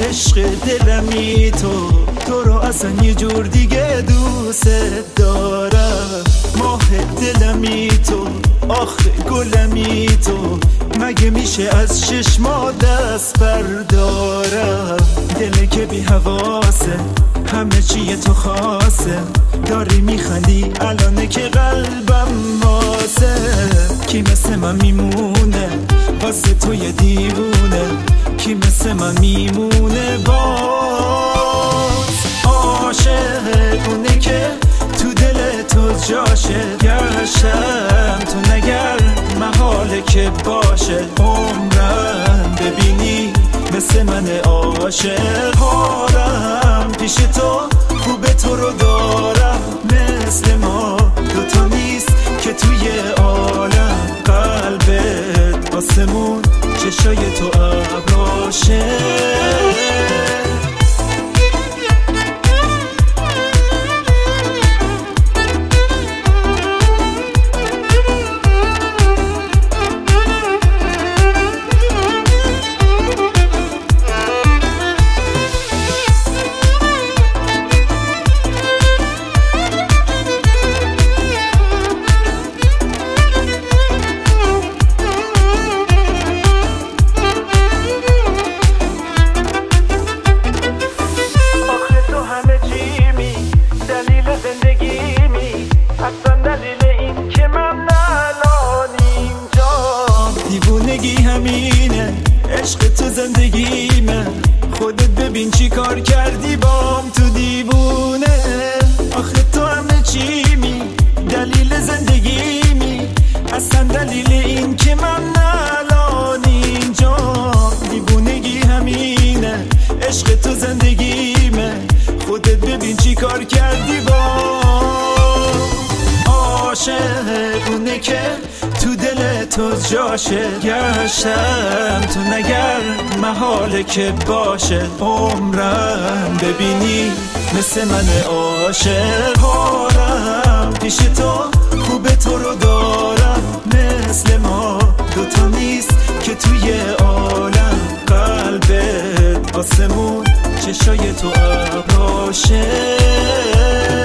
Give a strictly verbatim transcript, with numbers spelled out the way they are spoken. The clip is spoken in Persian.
عشق دلمی تو تو رو اصلا یه جور دیگه دوست دارم. ماه دلمی تو آخه گلمی تو مگه میشه از چشما دست بردارم. دل که بی حواسه همه چیه تو خاصه داری میخندی الانه که قلبم واسه. کی مثل من میمونه واسه تو یه دیوونه کی مثل من میمونه باز. عاشق اونه که تو دل تو جاشه گشتم تو نگر محاله که باشه عمرم ببینی مثل من عاشق. حالم پیش تو خوبه تو رو دارم مثل ما دوتا نیست که توی عالم. قلبت آسمون چشای تو ابراشه. دیوونگی همینه عشق تو زندگیمه خودت ببین چی کار کردی بام تو دیوونه. آخه تو همه چیمی دلیل زندگیمی اصلا دلیل این که من الان اینجام. دیوونگی همینه عشق تو زندگیمه خودت ببین چی کار کردی بام. عاشق اونه که تو دل تو جاشه گشتم تو نگر محاله که باشه عمرم ببینی مثل من عاشق. حالم پیش تو خوبه تو رو دارم مثل ما دوتا نیست که توی عالم. قلبت آسمون چشای تو ابراشه.